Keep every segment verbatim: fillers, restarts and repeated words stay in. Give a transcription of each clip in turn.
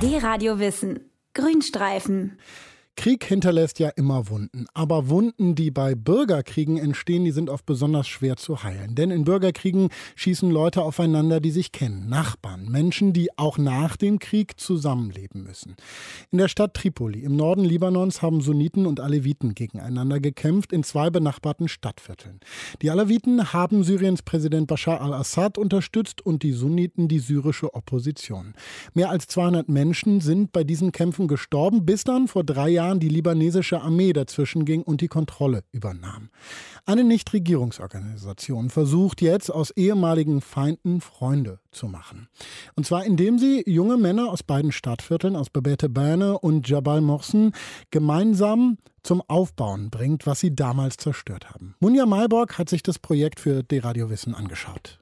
D-Radio Wissen. Grünstreifen. Krieg hinterlässt ja immer Wunden. Aber Wunden, die bei Bürgerkriegen entstehen, die sind oft besonders schwer zu heilen. Denn in Bürgerkriegen schießen Leute aufeinander, die sich kennen. Nachbarn, Menschen, die auch nach dem Krieg zusammenleben müssen. In der Stadt Tripoli im Norden Libanons haben Sunniten und Aleviten gegeneinander gekämpft in zwei benachbarten Stadtvierteln. Die Aleviten haben Syriens Präsident Bashar al-Assad unterstützt und die Sunniten die syrische Opposition. Mehr als zweihundert Menschen sind bei diesen Kämpfen gestorben, bis dann vor drei Jahren die libanesische Armee dazwischen ging und die Kontrolle übernahm. Eine Nichtregierungsorganisation versucht jetzt aus ehemaligen Feinden Freunde zu machen. Und zwar indem sie junge Männer aus beiden Stadtvierteln, aus Bebete Bane und Jabal Mohsen, gemeinsam zum Aufbauen bringt, was sie damals zerstört haben. Munja Malborg hat sich das Projekt für D-Radio Wissen angeschaut.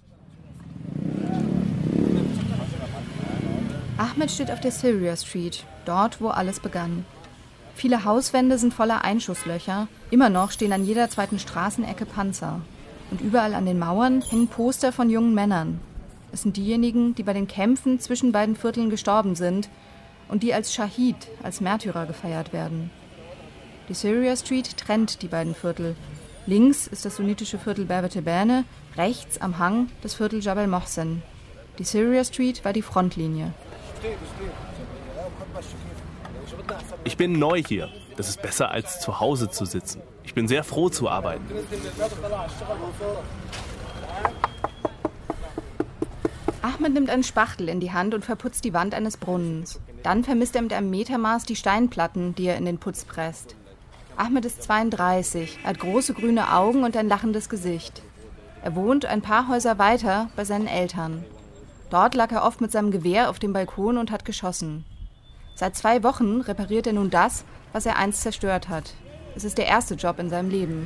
Ahmed steht auf der Syria Street, dort, wo alles begann. Viele Hauswände sind voller Einschusslöcher. Immer noch stehen an jeder zweiten Straßenecke Panzer. Und überall an den Mauern hängen Poster von jungen Männern. Es sind diejenigen, die bei den Kämpfen zwischen beiden Vierteln gestorben sind und die als Schahid, als Märtyrer gefeiert werden. Die Syria Street trennt die beiden Viertel. Links ist das sunnitische Viertel Bebete Bane, rechts am Hang das Viertel Jabal Mohsen. Die Syria Street war die Frontlinie. Ich bin neu hier. Das ist besser, als zu Hause zu sitzen. Ich bin sehr froh zu arbeiten. Ahmed nimmt einen Spachtel in die Hand und verputzt die Wand eines Brunnens. Dann vermisst er mit einem Metermaß die Steinplatten, die er in den Putz presst. Ahmed ist zweiunddreißig, hat große grüne Augen und ein lachendes Gesicht. Er wohnt ein paar Häuser weiter bei seinen Eltern. Dort lag er oft mit seinem Gewehr auf dem Balkon und hat geschossen. Seit zwei Wochen repariert er nun das, was er einst zerstört hat. Es ist der erste Job in seinem Leben.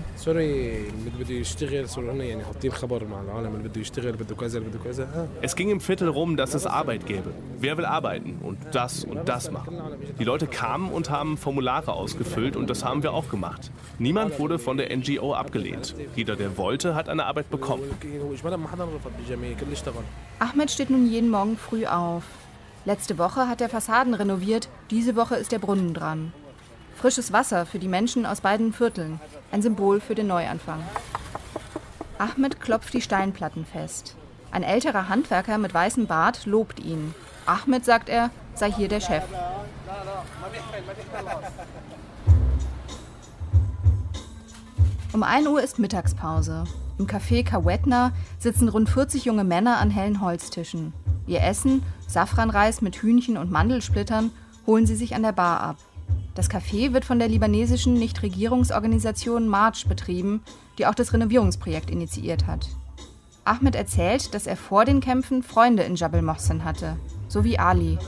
Es ging im Viertel rum, dass es Arbeit gäbe. Wer will arbeiten und das und das machen? Die Leute kamen und haben Formulare ausgefüllt und das haben wir auch gemacht. Niemand wurde von der N G O abgelehnt. Jeder, der wollte, hat eine Arbeit bekommen. Ahmed steht nun jeden Morgen früh auf. Letzte Woche hat er Fassaden renoviert, diese Woche ist der Brunnen dran. Frisches Wasser für die Menschen aus beiden Vierteln, ein Symbol für den Neuanfang. Ahmed klopft die Steinplatten fest. Ein älterer Handwerker mit weißem Bart lobt ihn. Ahmed, sagt er, sei hier der Chef. Um ein Uhr ist Mittagspause. Im Café Kawetna sitzen rund vierzig junge Männer an hellen Holztischen. Ihr Essen, Safranreis mit Hühnchen und Mandelsplittern, holen sie sich an der Bar ab. Das Café wird von der libanesischen Nichtregierungsorganisation March betrieben, die auch das Renovierungsprojekt initiiert hat. Ahmed erzählt, dass er vor den Kämpfen Freunde in Jabal Mohsen hatte, so wie Ali.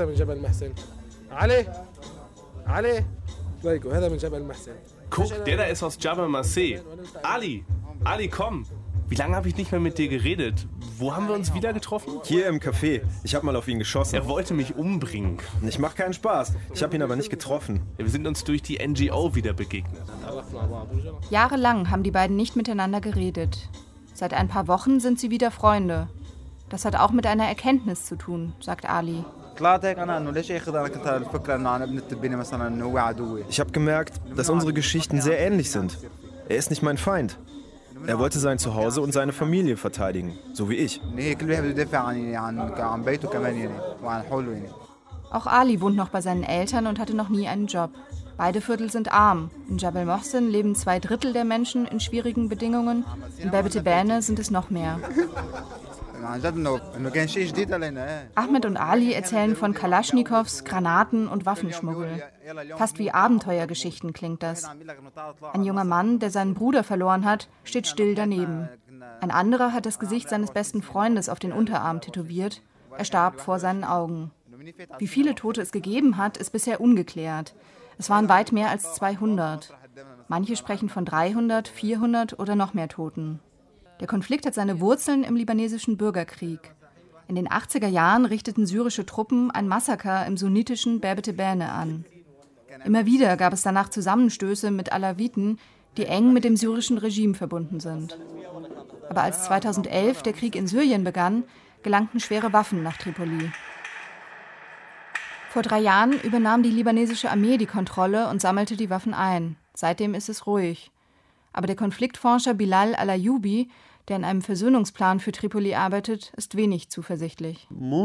Guck, der da ist aus Jabal Mohsen. Ali, Ali, komm. Wie lange habe ich nicht mehr mit dir geredet? Wo haben wir uns wieder getroffen? Hier im Café. Ich habe mal auf ihn geschossen. Er wollte mich umbringen. Ich mache keinen Spaß. Ich habe ihn aber nicht getroffen. Wir sind uns durch die N G O wieder begegnet. Jahrelang haben die beiden nicht miteinander geredet. Seit ein paar Wochen sind sie wieder Freunde. Das hat auch mit einer Erkenntnis zu tun, sagt Ali. Ich habe gemerkt, dass unsere Geschichten sehr ähnlich sind. Er ist nicht mein Feind. Er wollte sein Zuhause und seine Familie verteidigen, so wie ich. Auch Ali wohnt noch bei seinen Eltern und hatte noch nie einen Job. Beide Viertel sind arm. In Jabal Mohsen leben zwei Drittel der Menschen in schwierigen Bedingungen. In Bebete Bane sind es noch mehr. Ahmed und Ali erzählen von Kalaschnikows, Granaten und Waffenschmuggel. Fast wie Abenteuergeschichten klingt das. Ein junger Mann, der seinen Bruder verloren hat, steht still daneben. Ein anderer hat das Gesicht seines besten Freundes auf den Unterarm tätowiert. Er starb vor seinen Augen. Wie viele Tote es gegeben hat, ist bisher ungeklärt. Es waren weit mehr als zweihundert. Manche sprechen von dreihundert, vierhundert oder noch mehr Toten. Der Konflikt hat seine Wurzeln im libanesischen Bürgerkrieg. In den achtziger Jahren richteten syrische Truppen ein Massaker im sunnitischen Bebete Bane an. Immer wieder gab es danach Zusammenstöße mit Alawiten, die eng mit dem syrischen Regime verbunden sind. Aber als zweitausendelf der Krieg in Syrien begann, gelangten schwere Waffen nach Tripoli. Vor drei Jahren übernahm die libanesische Armee die Kontrolle und sammelte die Waffen ein. Seitdem ist es ruhig. Aber der Konfliktforscher Bilal Al-Ayoubi, der an einem Versöhnungsplan für Tripoli arbeitet, ist wenig zuversichtlich.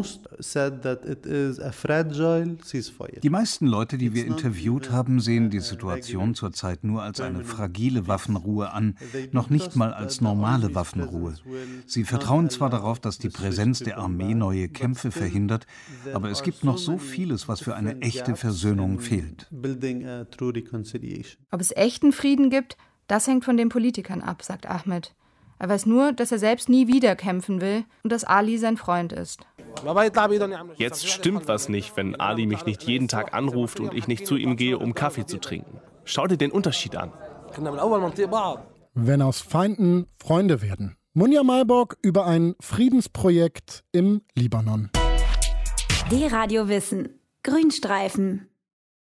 Die meisten Leute, die wir interviewt haben, sehen die Situation zurzeit nur als eine fragile Waffenruhe an, noch nicht mal als normale Waffenruhe. Sie vertrauen zwar darauf, dass die Präsenz der Armee neue Kämpfe verhindert, aber es gibt noch so vieles, was für eine echte Versöhnung fehlt. Ob es echten Frieden gibt, das hängt von den Politikern ab, sagt Ahmed. Er weiß nur, dass er selbst nie wieder kämpfen will und dass Ali sein Freund ist. Jetzt stimmt was nicht, wenn Ali mich nicht jeden Tag anruft und ich nicht zu ihm gehe, um Kaffee zu trinken. Schau dir den Unterschied an. Wenn aus Feinden Freunde werden. Munja Malborg über ein Friedensprojekt im Libanon. D-Radio Wissen. Grünstreifen.